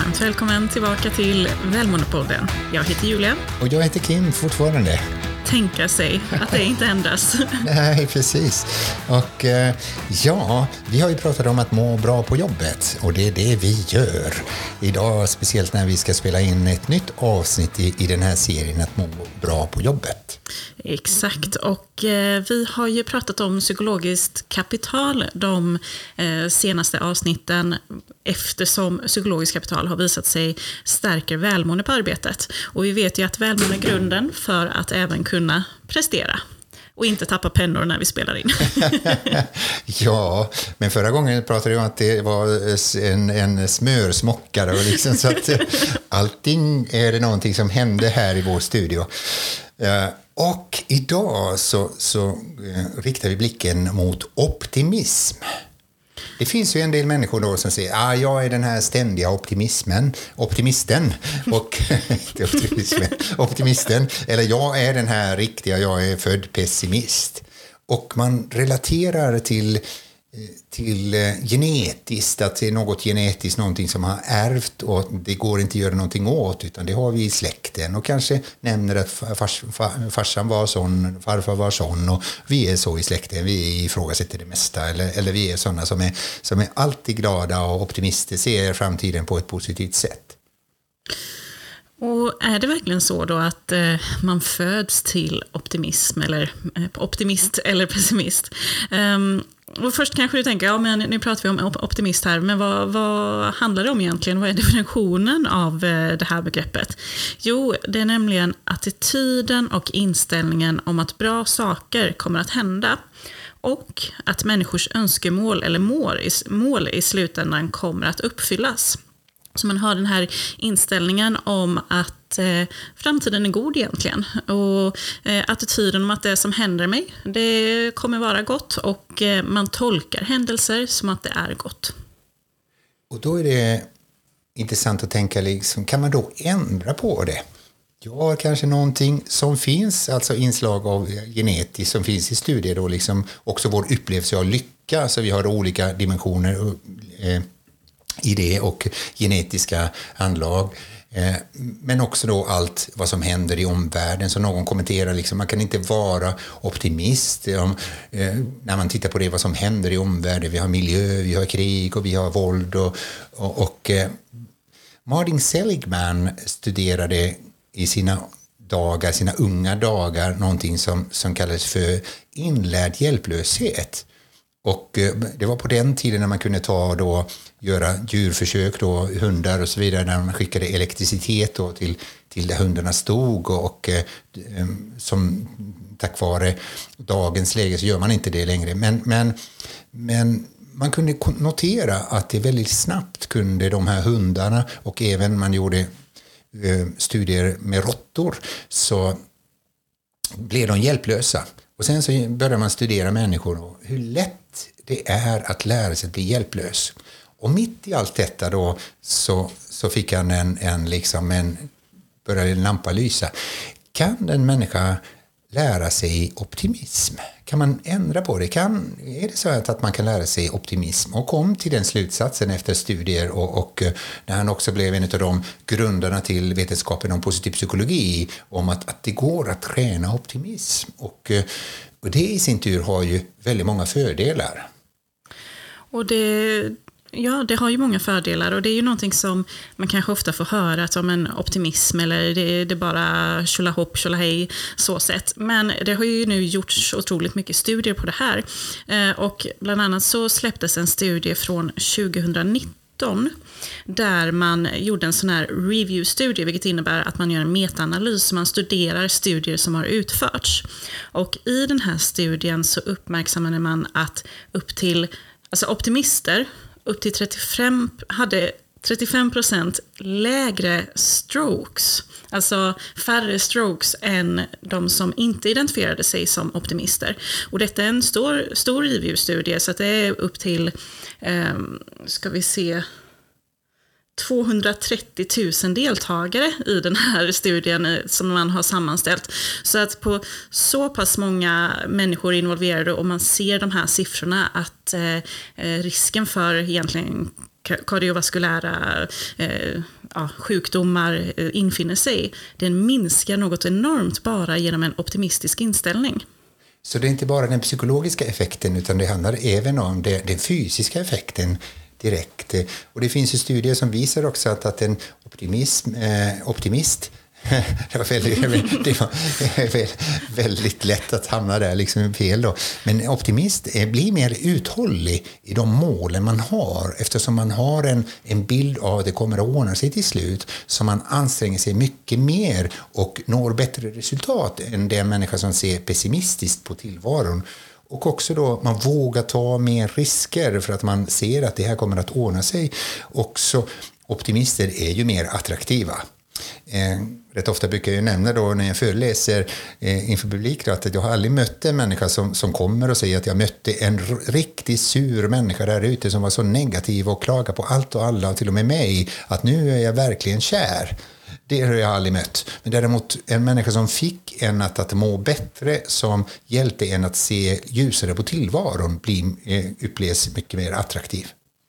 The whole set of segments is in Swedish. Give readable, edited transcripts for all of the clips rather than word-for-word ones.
Varmt välkommen tillbaka till Välmåendepodden. Jag heter Julia. Och jag heter Kim fortfarande. Tänka sig att det inte ändras. Nej, precis. Och ja, vi har ju pratat om att må bra på jobbet. Och det är det vi gör. Idag, speciellt när vi ska spela in ett nytt avsnitt i den här serien att må bra på jobbet. Exakt, och vi har ju pratat om psykologiskt kapital de senaste avsnitten eftersom psykologiskt kapital har visat sig stärker välmående på arbetet. Och vi vet ju att välmående är grunden för att även kunna prestera och inte tappa pennor när vi spelar in. Ja, men förra gången pratade jag om att det var en smörsmockare och liksom, så att allting är det någonting som hände här i vår studio. Och idag så riktar vi blicken mot optimism. Det finns ju en del människor då som säger jag är den här ständiga optimisten, eller jag är den här riktiga, jag är född pessimist. Och man relaterar till genetiskt, att det är något genetiskt, någonting som har ärvt och det går inte att göra någonting åt, utan det har vi i släkten, och kanske nämner att farsan var sån, farfar var sån, och vi är så i släkten, vi ifrågasätter det mesta, eller vi är sådana som är alltid glada och optimister, ser framtiden på ett positivt sätt. Och är det verkligen så då att man föds till optimism eller optimist eller pessimist? Och först kanske du tänker, men nu pratar vi om optimist här, men vad handlar det om egentligen? Vad är definitionen av det här begreppet? Jo, det är nämligen attityden och inställningen om att bra saker kommer att hända och att människors önskemål eller mål i slutändan kommer att uppfyllas. Så man har den här inställningen om att framtiden är god egentligen. Och attityden om att det som händer mig, det kommer vara gott. Och man tolkar händelser som att det är gott. Och då är det intressant att tänka, liksom, kan man då ändra på det? Ja, kanske någonting som finns, alltså inslag av genetiskt som finns i studier. Då, liksom också vår upplevelse av lycka, så vi har olika dimensioner i det och genetiska anlag, men också då allt vad som händer i omvärlden. Så någon kommenterar liksom, man kan inte vara optimist när man tittar på det, vad som händer i omvärlden. Vi har miljö, vi har krig och vi har våld och Martin Seligman studerade i sina unga dagar någonting som kallades för inlärd hjälplöshet. Och det var på den tiden när man kunde göra djurförsök, hundar och så vidare, när man skickade elektricitet till där hundarna stod, och som tack vare dagens läge så gör man inte det längre. Men man kunde notera att det väldigt snabbt kunde de här hundarna, och även man gjorde studier med råttor, så blev de hjälplösa. Och sen så började man studera människor och hur lätt det är att lära sig att bli hjälplös. Och mitt i allt detta då så fick han började en lampa lysa. Kan en människa lära sig optimism? Kan man ändra på det? Är det så att man kan lära sig optimism? Och kom till den slutsatsen efter studier och när han också blev en av de grundarna till vetenskapen om positiv psykologi, om att det går att träna optimism. Och det i sin tur har ju väldigt många fördelar. Och det har ju många fördelar, och det är ju någonting som man kanske ofta får höra som en optimism, eller det är bara tjolahopp, tjolahej, så sett. Men det har ju nu gjorts otroligt mycket studier på det här. Och bland annat så släpptes en studie från 2019 där man gjorde en sån här review-studie, vilket innebär att man gör en metaanalys, man studerar studier som har utförts. Och i den här studien så uppmärksammade man att optimister upp till 35% lägre strokes, alltså färre strokes än de som inte identifierade sig som optimister. Och detta är en stor review-studie, så att det är upp till 230 000 deltagare i den här studien som man har sammanställt. Så att på så pass många människor involverade, och man ser de här siffrorna, att risken för egentligen kardiovaskulära sjukdomar infinner sig, den minskar något enormt bara genom en optimistisk inställning. Så det är inte bara den psykologiska effekten utan det handlar även om den fysiska effekten direkt. Och det finns ju studier som visar också att en optimist det var väldigt lätt att hamna där liksom fel då. Men optimist blir mer uthållig i de målen man har eftersom man har en bild av att det kommer att ordna sig till slut, så man anstränger sig mycket mer och når bättre resultat än den människa som ser pessimistiskt på tillvaron. Och också då man vågar ta mer risker för att man ser att det här kommer att ordna sig. Också optimister är ju mer attraktiva. Rätt ofta brukar jag nämna då när jag föreläser inför publik att jag har aldrig mött en människa som kommer och säger att jag mötte en riktigt sur människa där ute som var så negativ och klagade på allt och alla och till och med mig att nu är jag verkligen kär. Det har jag aldrig mött. Men däremot en människa som fick en att må bättre, som hjälpte en att se ljusare på tillvaron, upplevs mycket mer attraktiv.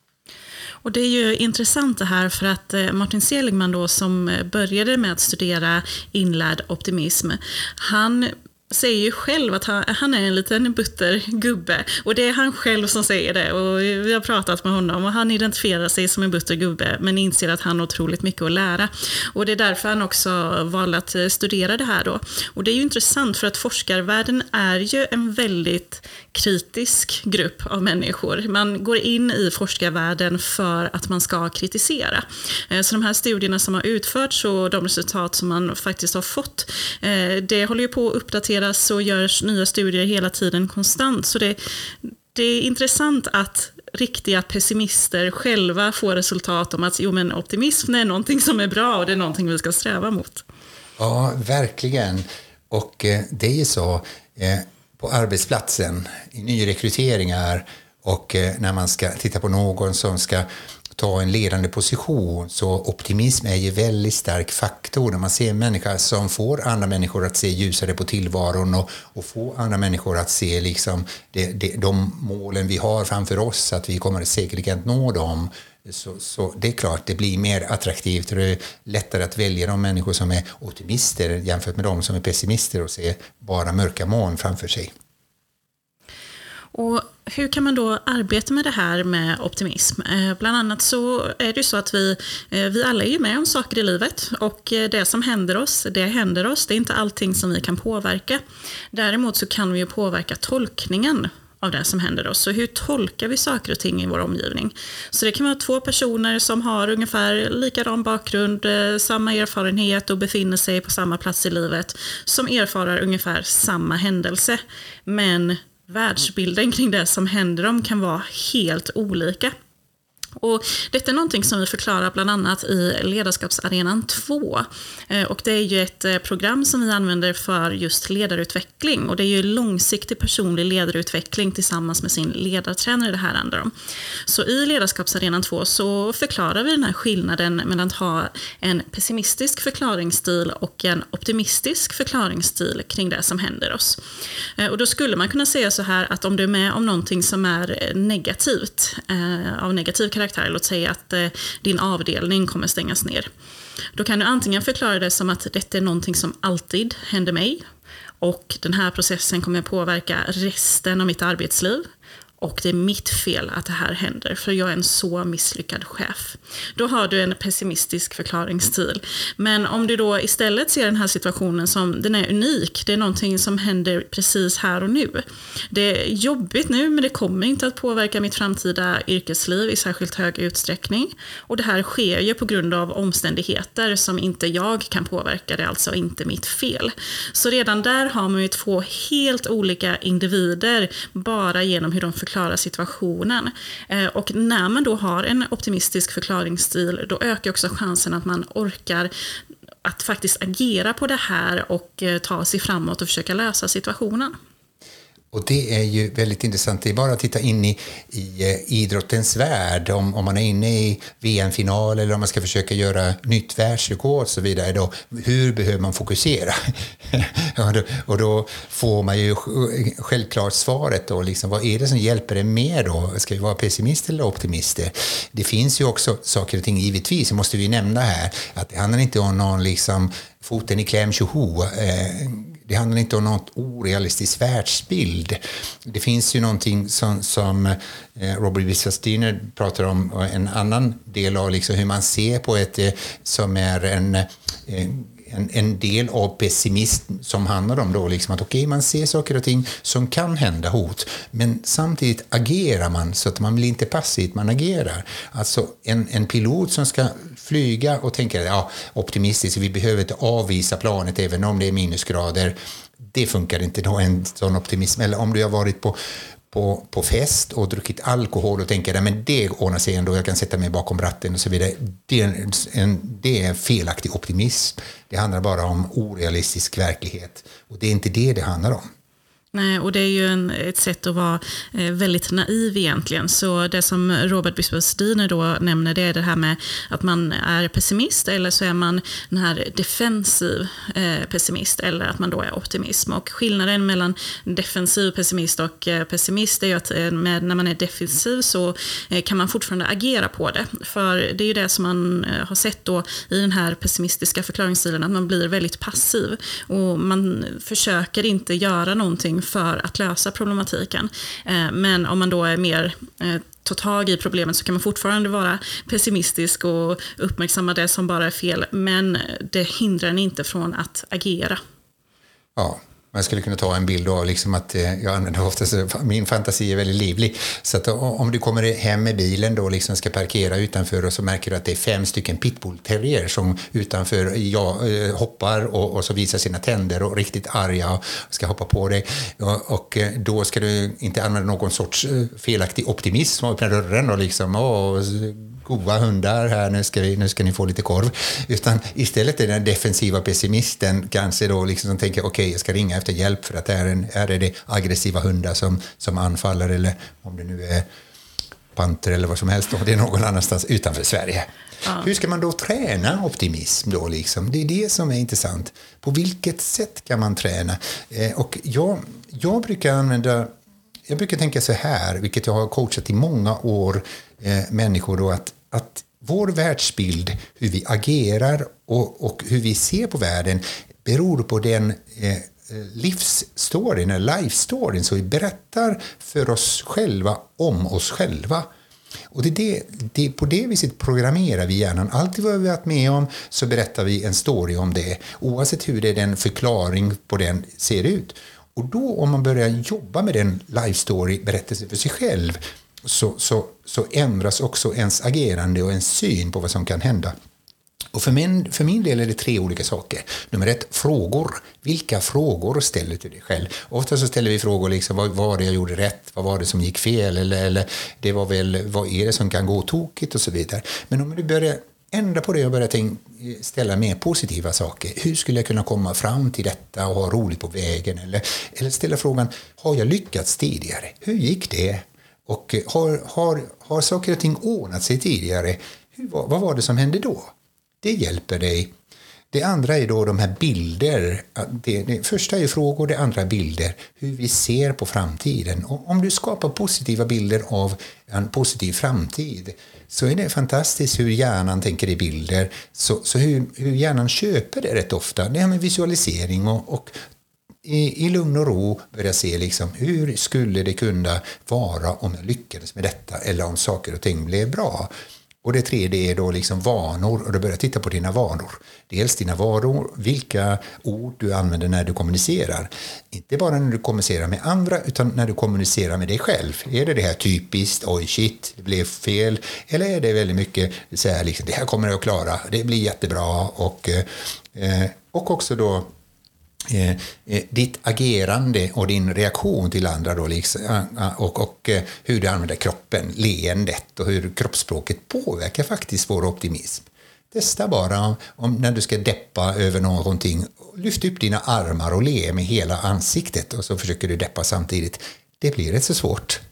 Och det är ju intressant det här för att Martin Seligman då, som började med att studera inlärd optimism, han säger ju själv att han är en liten butter gubbe. Och det är han själv som säger det. Och vi har pratat med honom och han identifierar sig som en butter gubbe men inser att han har otroligt mycket att lära. Och det är därför han också valde att studera det här då. Och det är ju intressant för att forskarvärlden är ju en väldigt kritisk grupp av människor. Man går in i forskarvärlden för att man ska kritisera. Så de här studierna som har utförts och de resultat som man faktiskt har fått, det håller ju på att uppdateras och görs nya studier hela tiden konstant. Så det är intressant att riktiga pessimister själva får resultat om att men optimism är någonting som är bra och det är någonting vi ska sträva mot. Ja, verkligen. Och det är ju så på arbetsplatsen, i nyrekryteringar och när man ska titta på någon som ska ta en ledande position, så optimism är ju väldigt stark faktor när man ser en människa som får andra människor att se ljusare på tillvaron och få andra människor att se liksom de målen vi har framför oss, att vi kommer säkert nå dem. Så det är klart, det blir mer attraktivt och det är lättare att välja de människor som är optimister jämfört med de som är pessimister och ser bara mörka moln framför sig. Och hur kan man då arbeta med det här med optimism? Bland annat så är det ju så att vi alla är ju med om saker i livet och det som händer oss. Det är inte allting som vi kan påverka. Däremot så kan vi ju påverka tolkningen av det som händer oss. Så hur tolkar vi saker och ting i vår omgivning? Så det kan vara två personer som har ungefär likadan bakgrund, samma erfarenhet och befinner sig på samma plats i livet, som erfarar ungefär samma händelse. Men världsbilden kring det som händer dem kan vara helt olika. Och detta är någonting som vi förklarar bland annat i Ledarskapsarenan 2. Och det är ju ett program som vi använder för just ledarutveckling. Och det är ju långsiktig personlig ledarutveckling tillsammans med sin ledartränare det här handlar om. Så i Ledarskapsarenan 2 så förklarar vi den här skillnaden mellan att ha en pessimistisk förklaringsstil och en optimistisk förklaringsstil kring det som händer oss. Och då skulle man kunna säga så här att om du är med om någonting som är negativt, av negativ karaktär, låt säga att din avdelning kommer stängas ner. Då kan du antingen förklara det som att detta är någonting som alltid händer mig och den här processen kommer påverka resten av mitt arbetsliv. Och det är mitt fel att det här händer för jag är en så misslyckad chef. Då har du en pessimistisk förklaringsstil. Men om du då istället ser den här situationen som den är unik, det är någonting som händer precis här och nu. Det är jobbigt nu men det kommer inte att påverka mitt framtida yrkesliv i särskilt hög utsträckning. Och det här sker ju på grund av omständigheter som inte jag kan påverka, det är alltså inte mitt fel. Så redan där har man ju två helt olika individer bara genom hur de förklarar situationen. Och när man då har en optimistisk förklaringsstil, då ökar också chansen att man orkar att faktiskt agera på det här och ta sig framåt och försöka lösa situationen. Och det är ju väldigt intressant. Det är bara att titta in i idrottens värld. Om man är inne i VM-final eller om man ska försöka göra nytt världsrekord och så vidare. Då, hur behöver man fokusera? och då får man ju självklart svaret då. Liksom, vad är det som hjälper en mer då? Ska vi vara pessimister eller optimister? Det finns ju också saker och ting givetvis. Måste vi nämna här att det handlar inte om någon liksom foten i kläm tjoho. Det handlar inte om något orealistisk världsbild. Det finns ju någonting som Robert Wissler pratar om, en annan del av liksom hur man ser på ett som är en del av pessimism som handlar om då liksom att okej, man ser saker och ting som kan hända hot, men samtidigt agerar man så att man blir inte passivt, man agerar. Alltså en pilot som ska flyga och tänker optimistiskt, vi behöver inte avvisa planet även om det är minusgrader. Det funkar inte då, en sån optimism. Eller om du har varit på fest och druckit alkohol och tänker men det ordnar sig ändå, jag kan sätta mig bakom ratten och så vidare. Det är en felaktig optimism. Det handlar bara om orealistisk verklighet. Och det är inte det handlar om. Nej, och det är ju ett sätt att vara väldigt naiv egentligen. Så det som Robert Wissler då nämner, det är det här med att man är pessimist eller så är man den här defensiv pessimist eller att man då är optimism. Och skillnaden mellan defensiv pessimist och pessimist är ju att när man är defensiv så kan man fortfarande agera på det. För det är ju det som man har sett då i den här pessimistiska förklaringsstilen, att man blir väldigt passiv och man försöker inte göra någonting för att lösa problematiken. Men om man då är mer tar tag i problemet så kan man fortfarande vara pessimistisk och uppmärksamma det som bara är fel. Men det hindrar en inte från att agera. Ja. Man skulle kunna ta en bild av liksom att jag använder oftast, min fantasi är väldigt livlig. Så att om du kommer hem med bilen då liksom ska parkera utanför och så märker du att det är 5 stycken pitbull-terrier som utanför hoppar och så visar sina tänder och riktigt arga och ska hoppa på dig. Och då ska du inte använda någon sorts felaktig optimism och öppna dörren och liksom goda hundar här, nu ska ni få lite korv. Utan istället är den defensiva pessimisten kanske då liksom som tänker okej, jag ska ringa efter hjälp för att här är det aggressiva hundar som anfaller, eller om det nu är panter eller vad som helst, och det är någon annanstans utanför Sverige. Ja. Hur ska man då träna optimism då liksom? Det är det som är intressant. På vilket sätt kan man träna? Och jag brukar tänka så här, vilket jag har coachat i många år människor då, att vår världsbild, hur vi agerar och hur vi ser på världen beror på den livsstoryn eller life-storyn som vi berättar för oss själva om oss själva. Och det på det viset programmerar vi hjärnan. Alltid vad vi har varit med om så berättar vi en story om det, oavsett hur det den förklaring på den ser ut. Och då om man börjar jobba med den life story, berättelse för sig själv, så ändras också ens agerande och ens syn på vad som kan hända. Och för min del är det 3 olika saker. Nummer 1, frågor. Vilka frågor ställer du till dig själv? Ofta så ställer vi frågor liksom, vad var det jag gjorde rätt? Vad var det som gick fel? Eller det var väl, vad är det som kan gå tokigt och så vidare. Men om du börjar ändra på det och börja ställa mer positiva saker. Hur skulle jag kunna komma fram till detta och ha roligt på vägen? Eller ställa frågan, har jag lyckats tidigare? Hur gick det? Och har saker och ting ordnat sig tidigare? Vad var det som hände då? Det hjälper dig. Det andra är då de här bilder. Det första är frågor, det andra är bilder. Hur vi ser på framtiden. Och om du skapar positiva bilder av en positiv framtid så är det fantastiskt hur hjärnan tänker i bilder. Så hur hjärnan köper det rätt ofta. Det här med visualisering och i lugn och ro börja se liksom, hur skulle det kunna vara om jag lyckades med detta eller om saker och ting blev bra. Och det tredje är då liksom vanor, och du börjar titta på dina vanor. Dels dina vanor, vilka ord du använder när du kommunicerar. Inte bara när du kommunicerar med andra utan när du kommunicerar med dig själv. Är det här typiskt, oj shit, det blev fel? Eller är det väldigt mycket så här, liksom, det här kommer jag att klara, det blir jättebra. Och också då ditt agerande och din reaktion till andra då liksom, och hur du använder kroppen, leendet och hur kroppsspråket påverkar faktiskt vår optimism. Testa bara om när du ska deppa över någonting. Lyft upp dina armar och le med hela ansiktet och så försöker du deppa samtidigt. Det blir rätt så svårt.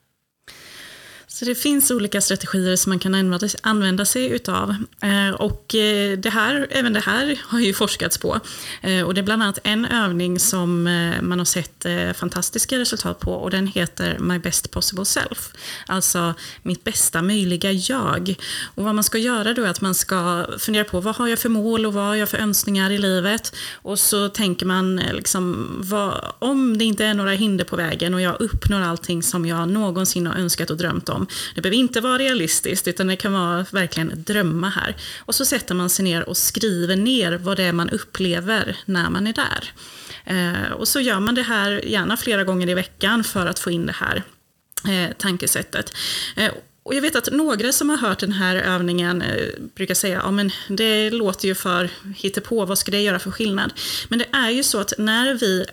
Så det finns olika strategier som man kan använda sig utav. Och även det här har ju forskats på. Och det är bland annat en övning som man har sett fantastiska resultat på. Och den heter My Best Possible Self. Alltså mitt bästa möjliga jag. Och vad man ska göra då är att man ska fundera på vad har jag för mål och vad har jag för önskningar i livet. Och så tänker man om det inte är några hinder på vägen och jag uppnår allting som jag någonsin har önskat och drömt om. Det behöver inte vara realistiskt utan det kan vara verkligen drömma här. Och så sätter man sig ner och skriver ner vad det är man upplever när man är där. Och så gör man det här gärna flera gånger i veckan för att få in det här tankesättet. Och jag vet att några som har hört den här övningen brukar säga men det låter ju för hittepå, vad ska det göra för skillnad? Men det är ju så att när vi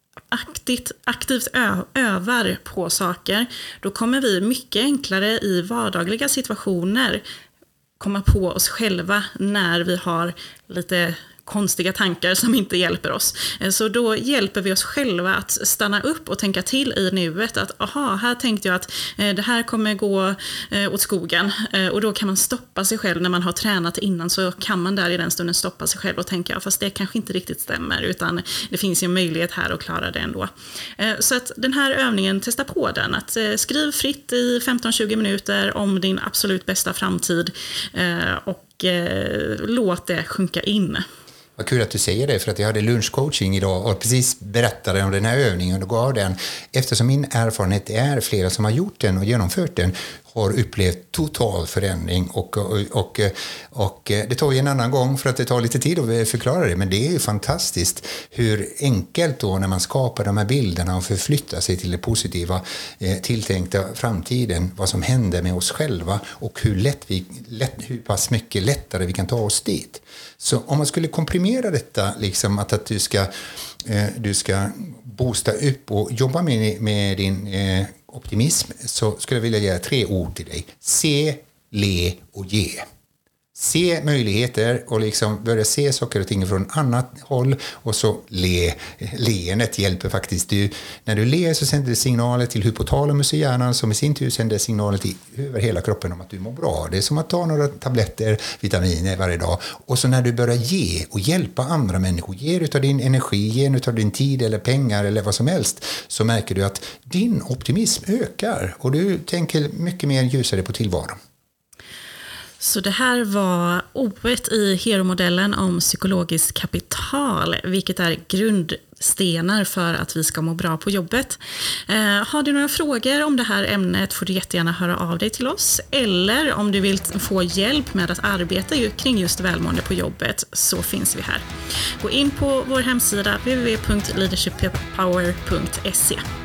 aktivt övar på saker, då kommer vi mycket enklare i vardagliga situationer komma på oss själva när vi har lite konstiga tankar som inte hjälper oss. Så då hjälper vi oss själva att stanna upp och tänka till i nuet att här tänkte jag att det här kommer gå åt skogen, och då kan man stoppa sig själv när man har tränat innan, så kan man där i den stunden stoppa sig själv och tänka fast det kanske inte riktigt stämmer utan det finns ju en möjlighet här att klara det ändå. Så att den här övningen, testa på den, att skriv fritt i 15-20 minuter om din absolut bästa framtid och låt det sjunka in. Vad kul att du säger det, för att jag hade lunchcoaching idag och precis berättade om den här övningen och gav den. Eftersom min erfarenhet är flera som har gjort den och genomfört den har upplevt total förändring och det tar ju en annan gång för att det tar lite tid att förklara det, men det är ju fantastiskt hur enkelt då när man skapar de här bilderna och förflyttar sig till det positiva tilltänkta framtiden, vad som händer med oss själva och hur pass mycket lättare vi kan ta oss dit. Så om man skulle komprimera detta, liksom att du ska boosta upp och jobba med din optimism, så skulle jag vilja ge 3 ord till dig. Se, le och ge. Se möjligheter och liksom börja se saker och ting från annat håll, och så leendet hjälper faktiskt. När du ler så sänder det signaler till hypotalamus i hjärnan som i sin tur sänder signaler till över hela kroppen om att du mår bra. Det är som att ta några tabletter, vitaminer varje dag. Och så när du börjar ge och hjälpa andra människor, ge utav din energi, ge utav din tid eller pengar eller vad som helst, så märker du att din optimism ökar och du tänker mycket mer ljusare på tillvaron. Så det här var ordet i HERO-modellen om psykologiskt kapital, vilket är grundstenar för att vi ska må bra på jobbet. Har du några frågor om det här ämnet får du jättegärna höra av dig till oss, eller om du vill få hjälp med att arbeta kring just välmående på jobbet, så finns vi här. Gå in på vår hemsida www.leadershippower.se.